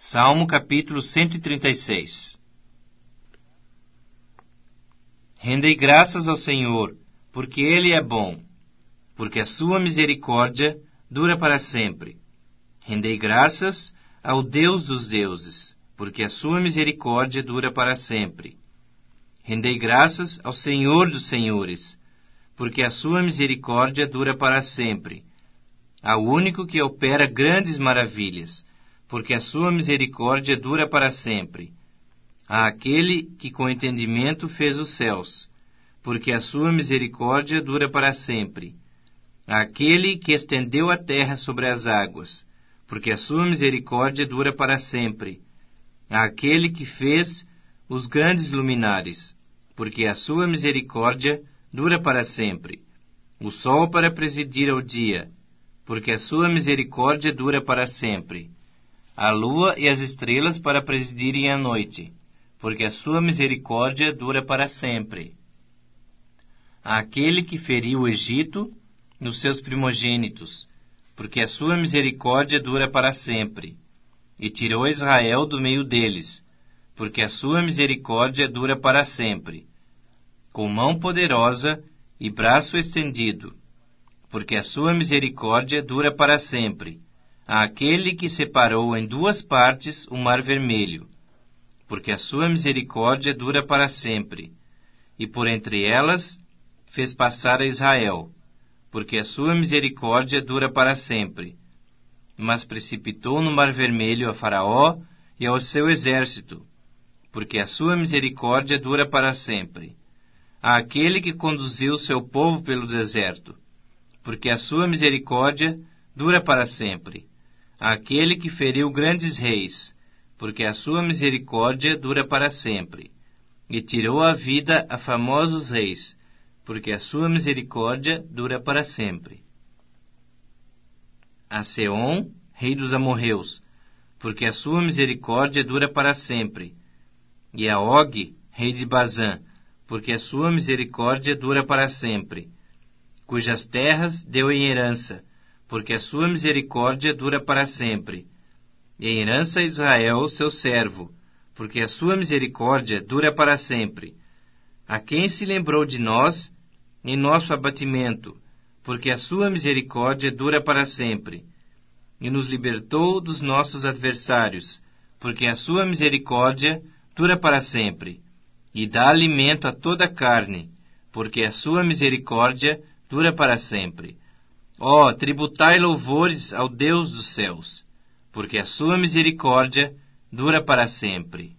Salmo capítulo 136. Rendei graças ao Senhor, porque Ele é bom, porque a sua misericórdia dura para sempre. Rendei graças ao Deus dos deuses, porque a sua misericórdia dura para sempre. Rendei graças ao Senhor dos senhores, porque a sua misericórdia dura para sempre. Ao único que opera grandes maravilhas, porque a sua misericórdia dura para sempre. Àquele que com entendimento fez os céus, porque a sua misericórdia dura para sempre. Àquele que estendeu a terra sobre as águas, porque a sua misericórdia dura para sempre. Àquele que fez os grandes luminares, porque a sua misericórdia dura para sempre. O sol para presidir ao dia, porque a sua misericórdia dura para sempre. A lua e as estrelas para presidirem à noite, porque a sua misericórdia dura para sempre. Àquele que feriu o Egito nos seus primogênitos, porque a sua misericórdia dura para sempre, e tirou Israel do meio deles, porque a sua misericórdia dura para sempre, com mão poderosa e braço estendido, porque a sua misericórdia dura para sempre. Àquele que separou em duas partes o mar vermelho, porque a sua misericórdia dura para sempre, e por entre elas fez passar a Israel, porque a sua misericórdia dura para sempre. Mas precipitou no mar vermelho a Faraó e ao seu exército, porque a sua misericórdia dura para sempre. Àquele que conduziu seu povo pelo deserto, porque a sua misericórdia dura para sempre. Àquele que feriu grandes reis, porque a sua misericórdia dura para sempre, e tirou a vida a famosos reis, porque a sua misericórdia dura para sempre. A Seom, rei dos amorreus, porque a sua misericórdia dura para sempre, e a Og, rei de Bazã, porque a sua misericórdia dura para sempre, cujas terras deu em herança, porque a sua misericórdia dura para sempre. E em herança a Israel, seu servo, porque a sua misericórdia dura para sempre. A quem se lembrou de nós em nosso abatimento, porque a sua misericórdia dura para sempre. E nos libertou dos nossos adversários, porque a sua misericórdia dura para sempre. E dá alimento a toda a carne, porque a sua misericórdia dura para sempre. Ó, tributai louvores ao Deus dos céus, porque a sua misericórdia dura para sempre.